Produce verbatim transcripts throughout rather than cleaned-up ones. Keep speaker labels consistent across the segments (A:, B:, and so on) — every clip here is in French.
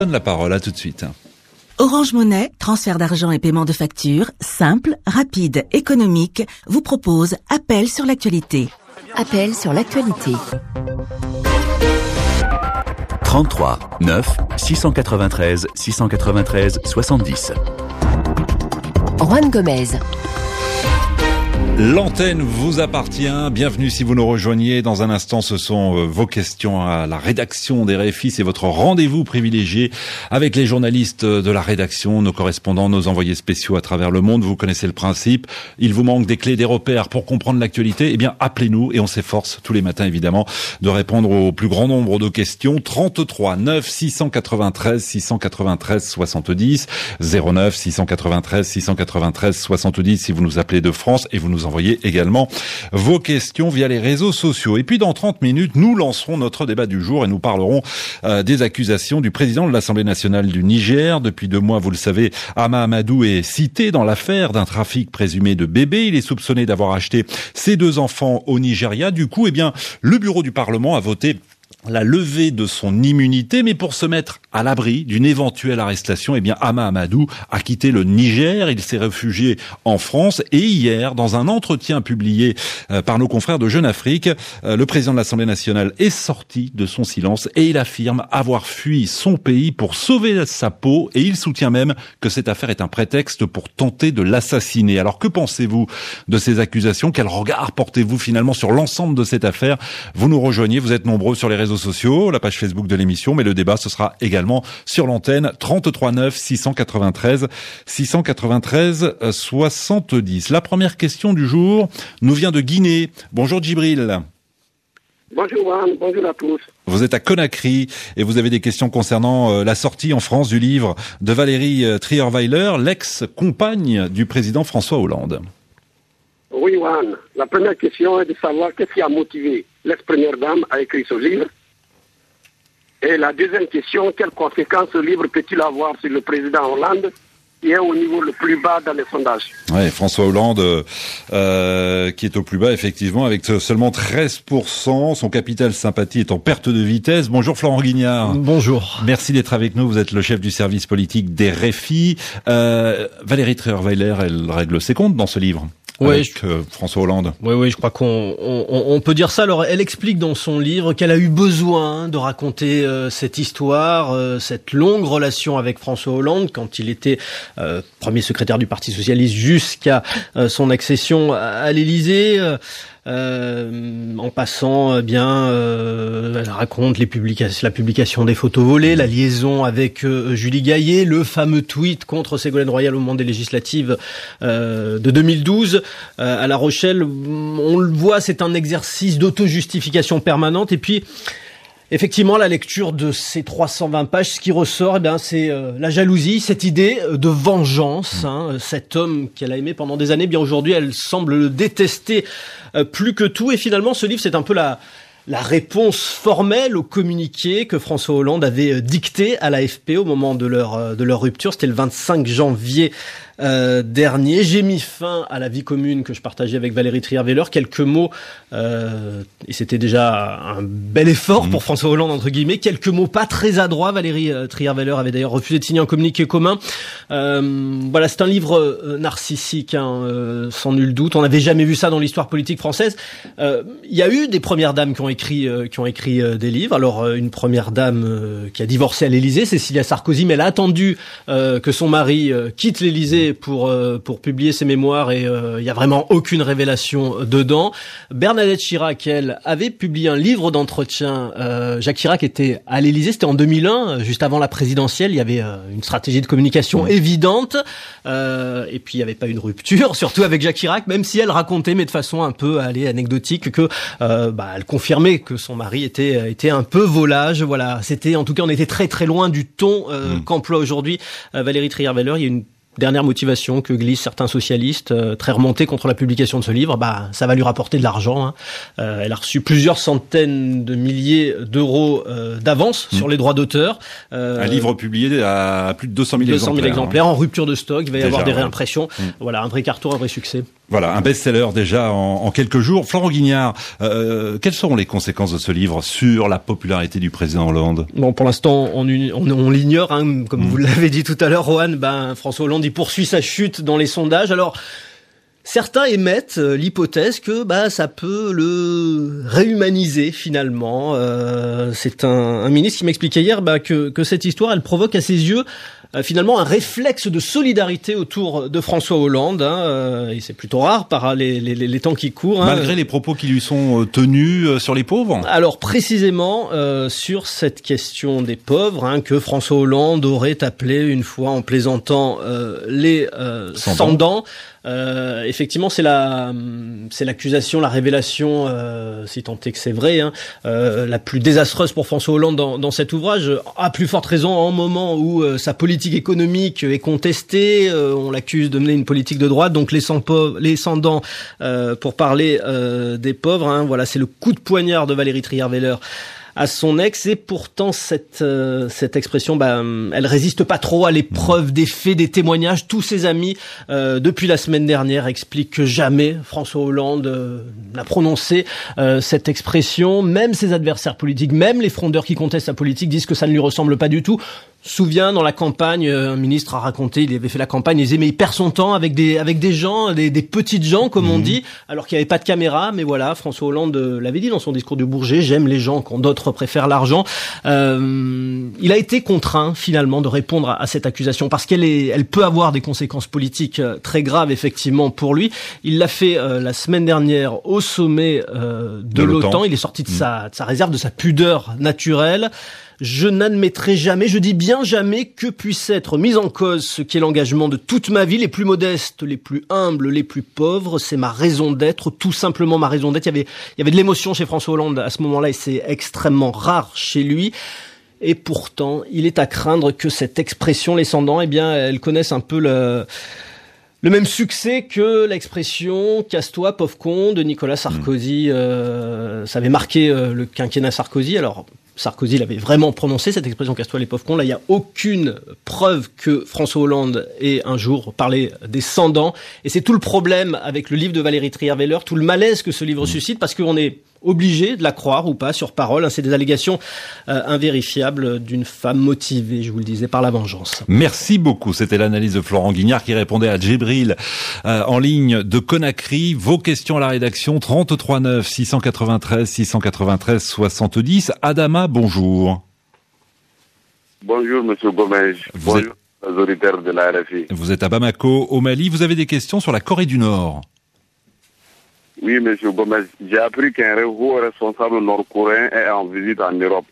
A: Donne la parole, à tout de suite.
B: Orange Monnaie, transfert d'argent et paiement de factures, simple, rapide, économique, vous propose Appel sur l'actualité.
C: Appel sur l'actualité.
D: trente-trois neuf six cent quatre-vingt-treize six cent quatre-vingt-treize soixante-dix.
C: Juan Gomez.
A: L'antenne vous appartient. Bienvenue si vous nous rejoignez. Dans un instant, ce sont vos questions à la rédaction des R F I. C'est votre rendez-vous privilégié avec les journalistes de la rédaction, nos correspondants, nos envoyés spéciaux à travers le monde. Vous connaissez le principe. Il vous manque des clés, des repères pour comprendre l'actualité. Eh bien, appelez-nous et on s'efforce tous les matins, évidemment, de répondre au plus grand nombre de questions. trente-trois neuf six cent quatre-vingt-treize six cent quatre-vingt-treize soixante-dix. zéro neuf six cent quatre-vingt-treize six cent quatre-vingt-treize soixante-dix si vous nous appelez de France et vous nous envoyez également vos questions via les réseaux sociaux. Et puis dans trente minutes, nous lancerons notre débat du jour et nous parlerons euh, des accusations du président de l'Assemblée nationale du Niger. Depuis deux mois, vous le savez, Hama Amadou est cité dans l'affaire d'un trafic présumé de bébés. Il est soupçonné d'avoir acheté ses deux enfants au Nigeria. Du coup, eh bien, le bureau du Parlement a voté la levée de son immunité, mais pour se mettre à l'abri d'une éventuelle arrestation, eh bien Hama Amadou a quitté le Niger, il s'est réfugié en France et hier, dans un entretien publié euh, par nos confrères de Jeune Afrique, euh, le président de l'Assemblée nationale est sorti de son silence et il affirme avoir fui son pays pour sauver sa peau et il soutient même que cette affaire est un prétexte pour tenter de l'assassiner. Alors que pensez-vous de ces accusations? Quel regard portez-vous finalement sur l'ensemble de cette affaire? Vous nous rejoignez, vous êtes nombreux sur les réseaux sociaux, la page Facebook de l'émission, mais le débat ce sera également sur l'antenne. Trente-trois neuf six cent quatre-vingt-treize six cent quatre-vingt-treize soixante-dix. La première question du jour nous vient de Guinée. Bonjour Djibril.
E: Bonjour Juan, bonjour à tous.
A: Vous êtes à Conakry et vous avez des questions concernant euh, la sortie en France du livre de Valérie euh, Trierweiler, l'ex-compagne du président François Hollande.
E: Oui Juan, la première question est de savoir qu'est-ce qui a motivé l'ex-première dame à écrire ce livre. Et la deuxième question, quelles conséquences ce livre peut-il avoir sur le président Hollande, qui est au niveau le plus bas dans les sondages?
A: Ouais, François Hollande, euh, qui est au plus bas, effectivement, avec seulement treize pour cent. Son capital sympathie est en perte de vitesse. Bonjour Florent Guignard.
F: Bonjour.
A: Merci d'être avec nous. Vous êtes le chef du service politique des R F I. Euh, Valérie Trierweiler, elle règle ses comptes dans ce livre.
F: Oui,
A: avec
F: je...
A: euh, François Hollande.
F: Oui, oui, je crois qu'on on, on peut dire ça. Alors, elle explique dans son livre qu'elle a eu besoin de raconter euh, cette histoire, euh, cette longue relation avec François Hollande quand il était euh, premier secrétaire du Parti socialiste jusqu'à euh, son accession à, à l'Élysée. Euh, Euh, en passant, eh bien, euh, elle raconte les publications, la publication des photos volées, la liaison avec euh, Julie Gaillet, le fameux tweet contre Ségolène Royal au moment des législatives euh, de deux mille douze euh, à La Rochelle. On le voit, c'est un exercice d'auto-justification permanente. Et puis, effectivement, la lecture de ces trois cent vingt pages, ce qui ressort, eh bien, c'est euh, la jalousie, cette idée de vengeance. Hein, cet homme qu'elle a aimé pendant des années, bien aujourd'hui, elle semble le détester euh, plus que tout. Et finalement, ce livre, c'est un peu la la réponse formelle au communiqué que François Hollande avait dicté à l'A F P au moment de leur de leur rupture. C'était le vingt-cinq janvier euh, dernier. J'ai mis fin à la vie commune que je partageais avec Valérie Trierweiler. Quelques mots, euh, et c'était déjà un bel effort pour François Hollande, entre guillemets. Quelques mots pas très adroits. Valérie euh, Trierweiler avait d'ailleurs refusé de signer un communiqué commun. Euh, voilà, c'est un livre euh, narcissique, hein, euh, sans nul doute. On n'avait jamais vu ça dans l'histoire politique française. Il euh, y a eu des premières dames qui ont écrit, euh, qui ont écrit euh, des livres. Alors, euh, une première dame euh, qui a divorcé à l'Élysée, Cécilia Sarkozy, mais elle a attendu euh, que son mari euh, quitte l'Élysée pour euh, pour publier ses mémoires et il euh, y a vraiment aucune révélation dedans. Bernadette Chirac, elle, avait publié un livre d'entretien. Euh, Jacques Chirac était à l'Élysée, c'était en deux mille un, juste avant la présidentielle. Il y avait euh, une stratégie de communication évidente euh, et puis il n'y avait pas eu de rupture, surtout avec Jacques Chirac, même si elle racontait, mais de façon un peu allez, anecdotique, que euh, bah, elle confirmait que son mari était était un peu volage. Voilà, c'était en tout cas, on était très très loin du ton euh, mmh. qu'emploie aujourd'hui euh, Valérie Trierweiler. Il y a une dernière motivation que glissent certains socialistes, euh, très remontés contre la publication de ce livre, bah, ça va lui rapporter de l'argent. Hein. Euh, elle a reçu plusieurs centaines de milliers d'euros euh, d'avance mmh. sur les droits d'auteur. Euh,
A: Un livre publié à plus de deux cent mille exemplaires.
F: exemplaires, hein. En rupture de stock, il va y
A: Déjà,
F: avoir des
A: ouais.
F: réimpressions. Mmh. Voilà, un vrai carton, un vrai succès.
A: Voilà, un best-seller déjà en, en quelques jours. Florent Guignard, euh, quelles seront les conséquences de ce livre sur la popularité du président Hollande?
F: Bon, pour l'instant, on, on, on l'ignore, hein, comme mmh. vous l'avez dit tout à l'heure, Rohan. Ben, François Hollande, il poursuit sa chute dans les sondages. Alors, certains émettent euh, l'hypothèse que bah ça peut le réhumaniser finalement. Euh, c'est un, un ministre qui m'expliquait hier bah, que, que cette histoire, elle provoque à ses yeux euh, finalement un réflexe de solidarité autour de François Hollande. Hein, euh, et c'est plutôt rare par les, les, les temps qui courent. Hein.
A: Malgré les propos qui lui sont tenus euh, sur les pauvres.
F: Alors précisément euh, sur cette question des pauvres, hein, que François Hollande aurait appelé une fois en plaisantant euh, les euh, sans dents. Euh, effectivement, c'est la, c'est l'accusation, la révélation, euh, si tant est que c'est vrai, hein, euh, la plus désastreuse pour François Hollande dans, dans cet ouvrage. À plus forte raison, en moment où euh, sa politique économique est contestée, euh, on l'accuse de mener une politique de droite, donc les sans pauvres, les sans dents, euh, pour parler euh, des pauvres. Hein, voilà, c'est le coup de poignard de Valérie Trierweiler à son ex, et pourtant cette euh, cette expression, bah, elle résiste pas trop à l'épreuve des faits, des témoignages. Tous ses amis, euh, depuis la semaine dernière, expliquent que jamais François Hollande euh, n'a prononcé euh, cette expression. Même ses adversaires politiques, même les frondeurs qui contestent sa politique, disent que ça ne lui ressemble pas du tout. Souviens, dans la campagne, un ministre a raconté, il avait fait la campagne, il disait mais il perd son temps avec des avec des gens, des, des petites gens comme mmh. on dit, alors qu'il n'y avait pas de caméra. Mais voilà, François Hollande l'avait dit dans son discours du Bourget, j'aime les gens quand d'autres préfèrent l'argent. Euh, il a été contraint finalement de répondre à, à cette accusation parce qu'elle est, elle peut avoir des conséquences politiques très graves effectivement pour lui. Il l'a fait euh, la semaine dernière au sommet euh, de, de l'OTAN. l'OTAN. Il est sorti de, mmh. sa, de sa réserve, de sa pudeur naturelle. Je n'admettrai jamais, je dis bien jamais, que puisse être mis en cause ce qui est l'engagement de toute ma vie, les plus modestes, les plus humbles, les plus pauvres. C'est ma raison d'être, tout simplement ma raison d'être. Il y avait, il y avait de l'émotion chez François Hollande à ce moment-là et c'est extrêmement rare chez lui. Et pourtant, il est à craindre que cette expression, les sans dents, eh bien, elle connaisse un peu le... Le même succès que l'expression « casse-toi, pauvre con » de Nicolas Sarkozy. Mmh. Euh, ça avait marqué euh, le quinquennat Sarkozy. Alors, Sarkozy l'avait vraiment prononcé, cette expression « casse-toi, les pauvres cons ». Là, il n'y a aucune preuve que François Hollande ait un jour parlé des sans dents. Et c'est tout le problème avec le livre de Valérie Trierweiler, tout le malaise que ce livre mmh. suscite, parce qu'on est obligé de la croire ou pas sur parole. C'est des allégations euh, invérifiables d'une femme motivée, je vous le disais, par la vengeance.
A: Merci beaucoup. C'était l'analyse de Florent Guignard qui répondait à Djibril euh, en ligne de Conakry. Vos questions à la rédaction, trente-trois neuf six cent quatre-vingt-treize six cent quatre-vingt-treize soixante-dix. Adama, bonjour.
G: Bonjour, monsieur Gomez.
A: Vous
G: bonjour, êtes... les auditeurs de la R F I.
A: Vous êtes à Bamako, au Mali. Vous avez des questions sur la Corée du Nord?
G: Oui, monsieur Gomez, j'ai appris qu'un haut responsable nord-coréen est en visite en Europe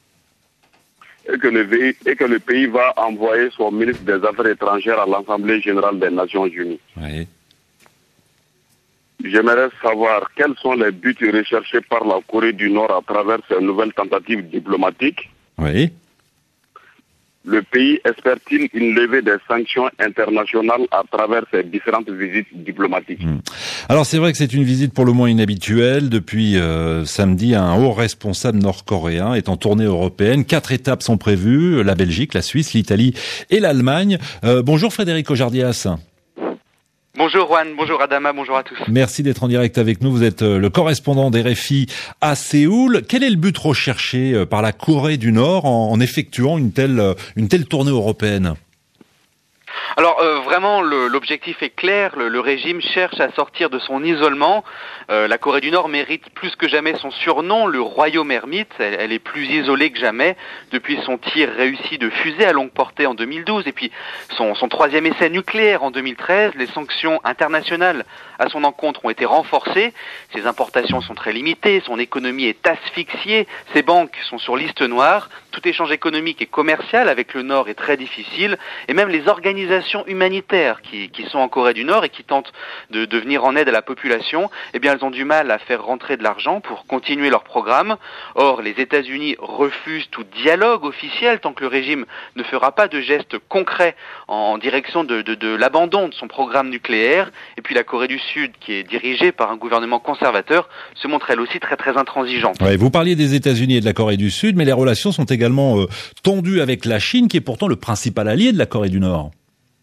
G: et que, le pays, et que le pays va envoyer son ministre des Affaires étrangères à l'Assemblée générale des Nations Unies.
A: Oui.
G: J'aimerais savoir quels sont les buts recherchés par la Corée du Nord à travers ces nouvelles tentatives diplomatiques.
A: Oui.
G: Le pays espère-t-il une levée des sanctions internationales à travers ces différentes visites diplomatiques?
A: Mmh. Alors c'est vrai que c'est une visite pour le moins inhabituelle. Depuis euh, samedi, un haut responsable nord-coréen est en tournée européenne. Quatre étapes sont prévues, la Belgique, la Suisse, l'Italie et l'Allemagne. Euh, bonjour Frédéric Ojardias.
H: Bonjour Juan, bonjour Adama, bonjour à tous.
A: Merci d'être en direct avec nous. Vous êtes le correspondant d'R F I à Séoul. Quel est le but recherché par la Corée du Nord en effectuant une telle, une telle tournée européenne ?
H: Alors euh, vraiment, le, l'objectif est clair. Le, le régime cherche à sortir de son isolement. Euh, la Corée du Nord mérite plus que jamais son surnom, le royaume ermite. Elle, elle est plus isolée que jamais depuis son tir réussi de fusée à longue portée en deux mille douze et puis son, son troisième essai nucléaire en deux mille treize. Les sanctions internationales à son encontre ont été renforcées. Ses importations sont très limitées. Son économie est asphyxiée. Ses banques sont sur liste noire. Tout échange économique et commercial avec le Nord est très difficile. Et même les organisations humanitaires humanitaires qui, qui sont en Corée du Nord et qui tentent de, de venir en aide à la population, eh bien elles ont du mal à faire rentrer de l'argent pour continuer leur programme. Or, les États-Unis refusent tout dialogue officiel tant que le régime ne fera pas de gestes concrets en direction de, de, de l'abandon de son programme nucléaire. Et puis la Corée du Sud, qui est dirigée par un gouvernement conservateur, se montre elle aussi très très intransigeante.
A: Ouais, vous parliez des États-Unis et de la Corée du Sud, mais les relations sont également euh, tendues avec la Chine, qui est pourtant le principal allié de la Corée du Nord.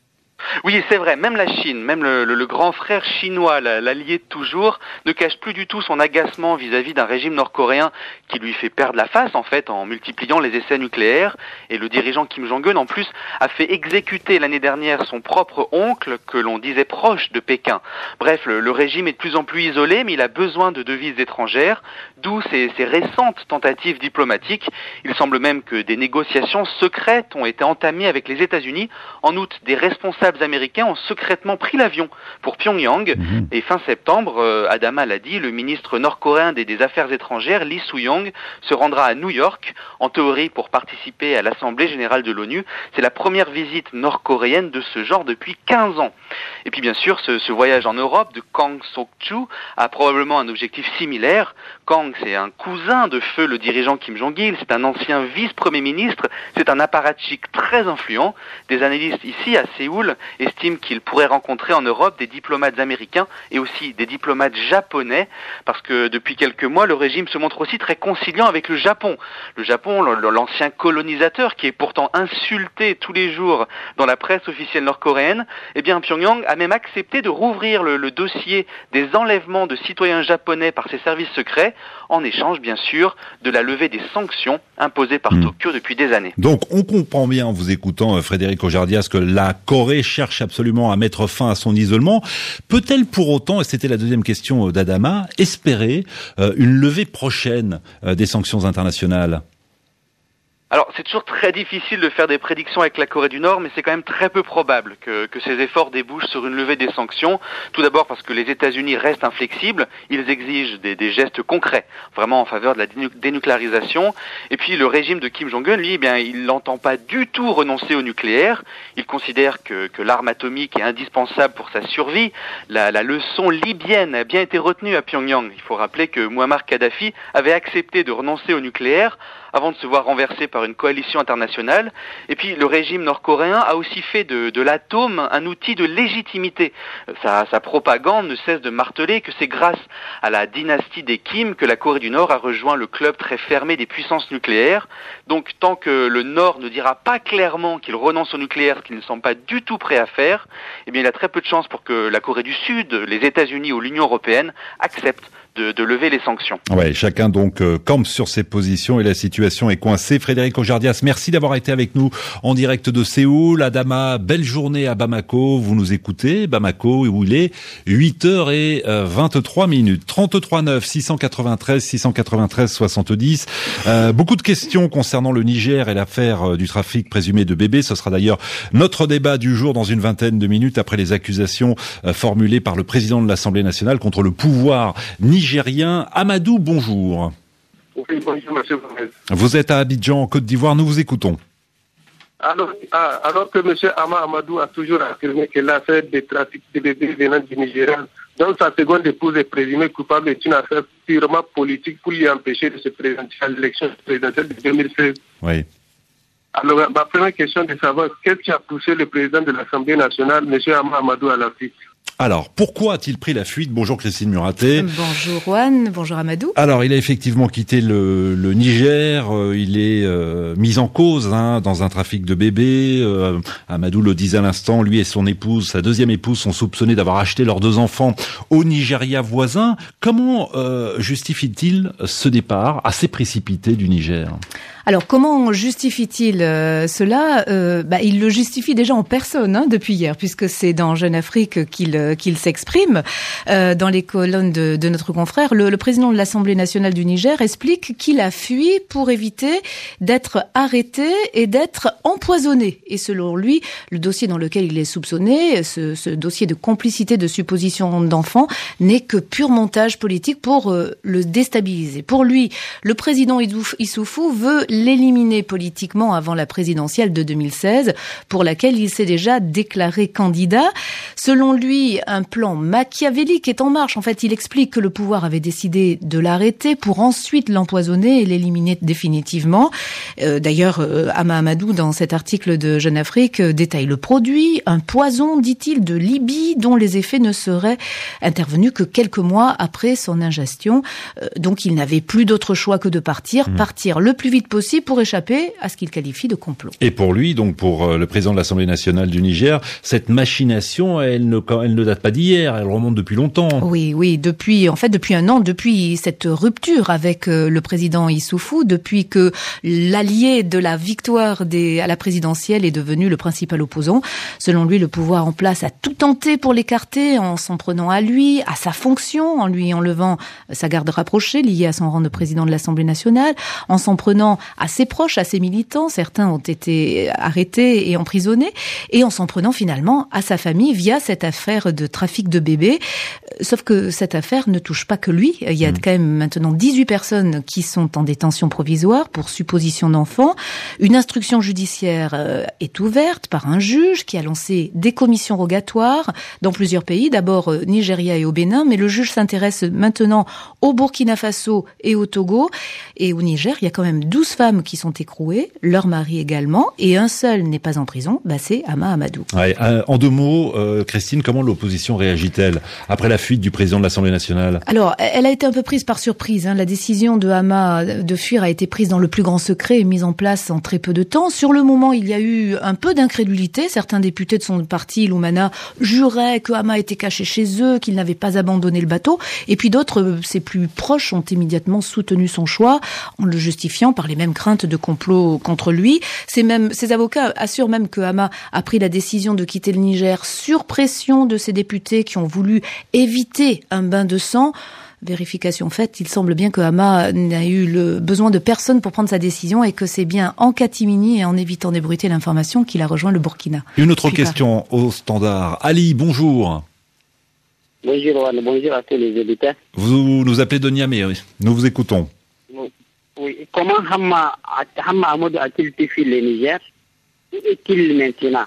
H: Oui, c'est vrai, même la Chine, même le, le, le grand frère chinois, l'allié de toujours, ne cache plus du tout son agacement vis-à-vis d'un régime nord-coréen qui lui fait perdre la face, en fait, en multipliant les essais nucléaires. Et le dirigeant Kim Jong-un, en plus, a fait exécuter l'année dernière son propre oncle, que l'on disait proche de Pékin. Bref, le, le régime est de plus en plus isolé, mais il a besoin de devises étrangères, d'où ces, ces récentes tentatives diplomatiques. Il semble même que des négociations secrètes ont été entamées avec les États-Unis. En août, des responsables américains ont secrètement pris l'avion pour Pyongyang. Mmh. Et fin septembre, euh, Adama l'a dit, le ministre nord-coréen des, des Affaires étrangères, Lee Soo-young, se rendra à New York, en théorie pour participer à l'Assemblée générale de l'ONU. C'est la première visite nord-coréenne de ce genre depuis quinze ans. Et puis bien sûr, ce, ce voyage en Europe de Kang Sok-chu a probablement un objectif similaire. Kang, c'est un cousin de feu le dirigeant Kim Jong-il, c'est un ancien vice-premier ministre, c'est un apparatchik très influent. Des analystes ici à Séoul estiment qu'il pourrait rencontrer en Europe des diplomates américains et aussi des diplomates japonais, parce que depuis quelques mois, le régime se montre aussi très conciliant avec le Japon. Le Japon, l'ancien colonisateur qui est pourtant insulté tous les jours dans la presse officielle nord-coréenne, eh bien Pyongyang a même accepté de rouvrir le, le dossier des enlèvements de citoyens japonais par ses services secrets, en échange bien sûr de la levée des sanctions imposées par mmh. Tokyo depuis des années.
A: Donc on comprend bien en vous écoutant Frédéric Ojardias que la Corée cherche absolument à mettre fin à son isolement. Peut-elle pour autant, et c'était la deuxième question d'Adama, espérer euh, une levée prochaine euh, des sanctions internationales ?
H: Alors, c'est toujours très difficile de faire des prédictions avec la Corée du Nord, mais c'est quand même très peu probable que, que ces efforts débouchent sur une levée des sanctions. Tout d'abord parce que les États-Unis restent inflexibles, ils exigent des, des gestes concrets, vraiment en faveur de la dénucléarisation. Et puis, le régime de Kim Jong-un, lui, eh bien, il n'entend pas du tout renoncer au nucléaire. Il considère que, que l'arme atomique est indispensable pour sa survie. La, la leçon libyenne a bien été retenue à Pyongyang. Il faut rappeler que Muammar Kadhafi avait accepté de renoncer au nucléaire avant de se voir renversé par une coalition internationale. Et puis le régime nord-coréen a aussi fait de, de l'atome un outil de légitimité. Sa, sa propagande ne cesse de marteler que c'est grâce à la dynastie des Kim que la Corée du Nord a rejoint le club très fermé des puissances nucléaires. Donc tant que le Nord ne dira pas clairement qu'il renonce au nucléaire, ce qu'ils ne sont pas du tout prêts à faire, eh bien il y a très peu de chances pour que la Corée du Sud, les États-Unis ou l'Union européenne acceptent De, de lever les sanctions.
A: Ouais, chacun donc euh, campe sur ses positions et la situation est coincée. Frédéric Ojardias, merci d'avoir été avec nous en direct de Séoul. Adama, belle journée à Bamako. Vous nous écoutez, Bamako, où il est huit heures vingt-trois minutes. trente-trois neuf, six cent quatre-vingt-treize, six cent quatre-vingt-treize, soixante-dix. Euh, beaucoup de questions concernant le Niger et l'affaire du trafic présumé de bébés. Ce sera d'ailleurs notre débat du jour dans une vingtaine de minutes après les accusations euh, formulées par le président de l'Assemblée nationale contre le pouvoir nigérien. Amadou, bonjour.
E: Oui, bonjour, monsieur.
A: Vous êtes à Abidjan, en Côte d'Ivoire, nous vous écoutons.
E: Alors, alors que monsieur Ama Amadou a toujours affirmé que l'affaire des trafics de bébés venant du Nigeria, dont sa seconde épouse est présumée coupable, est une affaire purement politique pour lui empêcher de se présenter à l'élection présidentielle de deux mille seize.
A: Oui.
E: Alors, ma première question est de savoir qu'est-ce qui a poussé le président de l'Assemblée nationale, monsieur Ama Amadou, à la fuite.
A: Alors, pourquoi a-t-il pris la fuite? Bonjour Christine Muraté.
I: Bonjour Juan, bonjour Amadou.
A: Alors, il a effectivement quitté le, le Niger, euh, il est euh, mis en cause hein, dans un trafic de bébés. Euh, Amadou le disait à l'instant, lui et son épouse, sa deuxième épouse, sont soupçonnés d'avoir acheté leurs deux enfants au Nigeria voisin. Comment euh, justifie-t-il ce départ assez précipité du Niger ?
I: Alors, comment justifie-t-il euh, cela euh, bah, il le justifie déjà en personne hein, depuis hier, puisque c'est dans Jeune Afrique qu'il, euh, qu'il s'exprime. Euh, dans les colonnes de, de notre confrère, le, le président de l'Assemblée nationale du Niger explique qu'il a fui pour éviter d'être arrêté et d'être empoisonné. Et selon lui, le dossier dans lequel il est soupçonné, ce, ce dossier de complicité de supposition d'enfants, n'est que pur montage politique pour euh, le déstabiliser. Pour lui, le président Issoufou veut l'éliminer politiquement avant la présidentielle de deux mille seize, pour laquelle il s'est déjà déclaré candidat. Selon lui, un plan machiavélique est en marche. En fait, il explique que le pouvoir avait décidé de l'arrêter pour ensuite l'empoisonner et l'éliminer définitivement. Euh, d'ailleurs, euh, Hama Amadou, dans cet article de Jeune Afrique, euh, détaille le produit, un poison, dit-il, de Libye, dont les effets ne seraient intervenus que quelques mois après son ingestion. Euh, donc, il n'avait plus d'autre choix que de partir, mmh. partir le plus vite possible pour échapper à ce qu'il qualifie de complot.
A: Et pour lui, donc pour le président de l'Assemblée nationale du Niger, cette machination, elle ne, elle ne date pas d'hier, elle remonte depuis longtemps.
I: Oui, oui, depuis, en fait, depuis un an, depuis cette rupture avec le président Issoufou, depuis que l'allié de la victoire des, à la présidentielle est devenu le principal opposant. Selon lui, le pouvoir en place a tout tenté pour l'écarter en s'en prenant à lui, à sa fonction, en lui enlevant sa garde rapprochée liée à son rang de président de l'Assemblée nationale, en s'en prenant à ses proches, à ses militants, certains ont été arrêtés et emprisonnés, et en s'en prenant finalement à sa famille via cette affaire de trafic de bébés. Sauf que cette affaire ne touche pas que lui. Il y a mmh. quand même maintenant dix-huit personnes qui sont en détention provisoire pour supposition d'enfants. Une instruction judiciaire euh, est ouverte par un juge qui a lancé des commissions rogatoires dans plusieurs pays, d'abord euh, Nigeria et au Bénin, mais le juge s'intéresse maintenant au Burkina Faso et au Togo. Et au Niger, il y a quand même douze femmes qui sont écrouées, leur mari également, et un seul n'est pas en prison, bah c'est Hama Amadou.
A: Ouais, euh, en deux mots, euh, Christine, comment l'opposition réagit-elle après la fuite du président de l'Assemblée nationale?
I: Alors, elle a été un peu prise par surprise. Hein. La décision de Hama de fuir a été prise dans le plus grand secret et mise en place en très peu de temps. Sur le moment, il y a eu un peu d'incrédulité. Certains députés de son parti, Lumana, juraient que Hama était caché chez eux, qu'il n'avait pas abandonné le bateau. Et puis d'autres, ses plus proches, ont immédiatement soutenu son choix, en le justifiant par les mêmes craintes de complot contre lui. Ces, mêmes, ces avocats assurent même que Hama a pris la décision de quitter le Niger sur pression de ses députés qui ont voulu éviter un bain de sang. Vérification faite, il semble bien que Hama n'a eu le besoin de personne pour prendre sa décision et que c'est bien en catimini et en évitant d'ébruiter l'information qu'il a rejoint le Burkina.
A: Une autre question au standard. Ali, bonjour.
J: Bonjour, bonjour à tous les auditeurs.
A: Vous nous appelez de Niamey, oui. Nous vous écoutons.
J: Oui. Comment Hama, Hama Amadou a-t-il fui le Niger? Où est-il maintenant?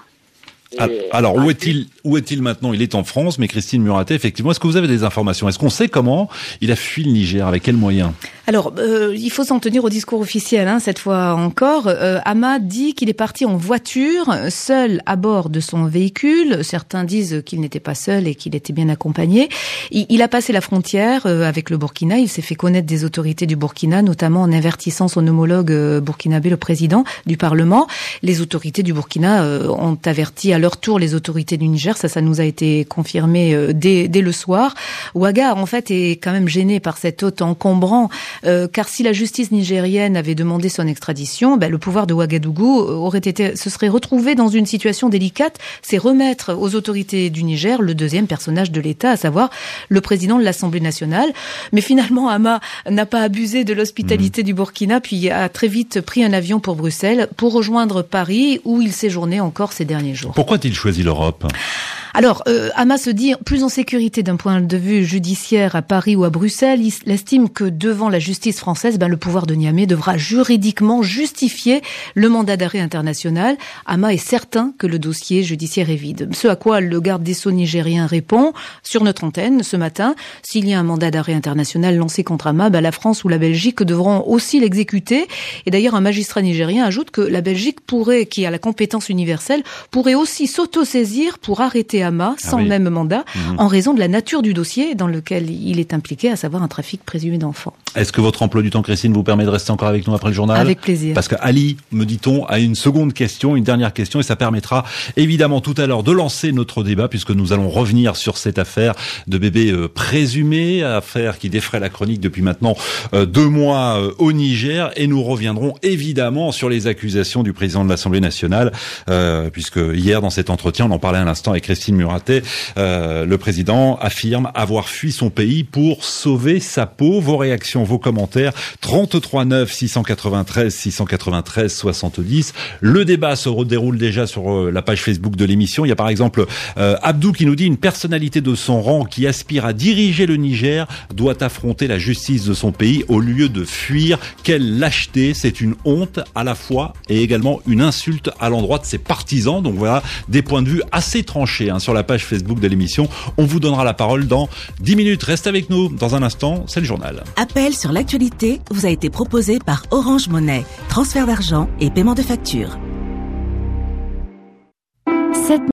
A: Alors, où est-il, où est-il maintenant? Il est en France, mais Christine Muratet, effectivement, est-ce que vous avez des informations? Est-ce qu'on sait comment il a fui le Niger? Avec quels moyens?
I: Alors, euh, il faut s'en tenir au discours officiel, hein, cette fois encore. Euh, Hama dit qu'il est parti en voiture, seul à bord de son véhicule. Certains disent qu'il n'était pas seul et qu'il était bien accompagné. Il, il a passé la frontière euh, avec le Burkina. Il s'est fait connaître des autorités du Burkina, notamment en avertissant son homologue euh, burkinabé, le président du Parlement. Les autorités du Burkina euh, ont averti à leur tour les autorités du Niger, ça, ça nous a été confirmé euh, dès, dès le soir. Ouaga, en fait, est quand même gêné par cet hôte encombrant, euh, car si la justice nigérienne avait demandé son extradition, ben, le pouvoir de Ouagadougou aurait été, se serait retrouvé dans une situation délicate, c'est remettre aux autorités du Niger le deuxième personnage de l'État, à savoir le président de l'Assemblée nationale. Mais finalement, Hama n'a pas abusé de l'hospitalité mmh. du Burkina, puis a très vite pris un avion pour Bruxelles, pour rejoindre Paris, où il séjournait encore ces derniers jours.
A: Pourquoi a-t-il choisi l'Europe?
I: Alors, euh, Hama se dit plus en sécurité d'un point de vue judiciaire à Paris ou à Bruxelles. Il estime que devant la justice française, ben, le pouvoir de Niamey devra juridiquement justifier le mandat d'arrêt international. Hama est certain que le dossier judiciaire est vide. Ce à quoi le garde des Sceaux nigérien répond sur notre antenne ce matin. S'il y a un mandat d'arrêt international lancé contre Hama, ben, la France ou la Belgique devront aussi l'exécuter. Et d'ailleurs, un magistrat nigérien ajoute que la Belgique pourrait, qui a la compétence universelle, pourrait aussi s'autosaisir pour arrêter Hama sans ah oui. même mandat, mmh. en raison de la nature du dossier dans lequel il est impliqué, à savoir un trafic présumé d'enfants.
A: Est-ce que votre emploi du temps, Christine, vous permet de rester encore avec nous après le journal?
I: Avec plaisir.
A: Parce que Ali, me dit-on, a une seconde question, une dernière question, et ça permettra évidemment tout à l'heure de lancer notre débat, puisque nous allons revenir sur cette affaire de bébé euh, présumé, affaire qui défraie la chronique depuis maintenant euh, deux mois euh, au Niger, et nous reviendrons évidemment sur les accusations du président de l'Assemblée nationale, euh, puisque hier dans cet entretien, on en parlait à l'instant avec Christine Muratet, euh, le président affirme avoir fui son pays pour sauver sa peau. Vos réactions rédaction, vos commentaires. trente-trois neuf six cent quatre-vingt-treize six cent quatre-vingt-treize soixante-dix. Le débat se déroule déjà sur la page Facebook de l'émission. Il y a par exemple euh, Abdou qui nous dit: une personnalité de son rang qui aspire à diriger le Niger doit affronter la justice de son pays au lieu de fuir. Quelle lâcheté, c'est une honte à la fois et également une insulte à l'endroit de ses partisans. Donc voilà des points de vue assez tranchés hein, sur la page Facebook de l'émission. On vous donnera la parole dans dix minutes. Reste avec nous. Dans un instant, c'est le journal.
B: Appel sur l'actualité vous a été proposé par Orange Monnaie. Transfert d'argent et paiement de factures.